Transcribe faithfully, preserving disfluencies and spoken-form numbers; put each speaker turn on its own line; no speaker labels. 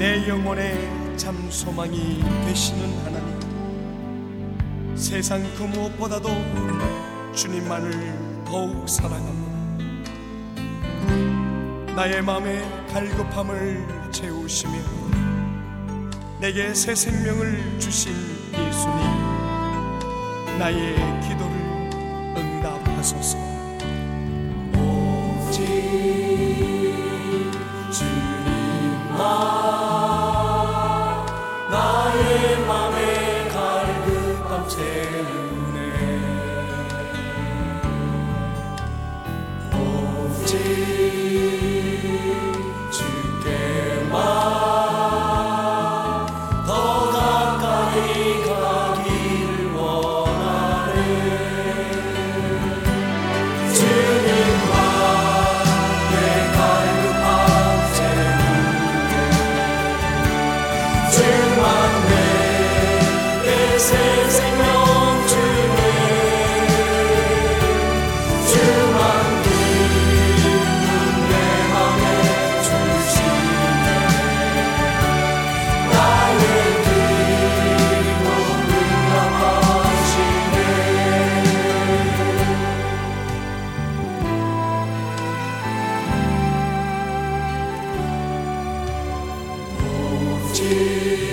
내 영혼의 참 소망이 되시는 하나님, 세상 그 무엇보다도 주님만을 더욱 사랑합니다. 나의 마음의 갈급함을 채우시며 내게 새 생명을 주신 예수님, 나의 기도를 응답하소서.
오직 주님만 나의 맘에 갈급함 채우네. 오직 주께만 더 가까이 가기를 원하네. 주님만 내 갈급함 채우네. 주만 내게 새 생명 주네. 주만 기쁨 내 맘에 주시네. 나의 기도 응답하시네. 오직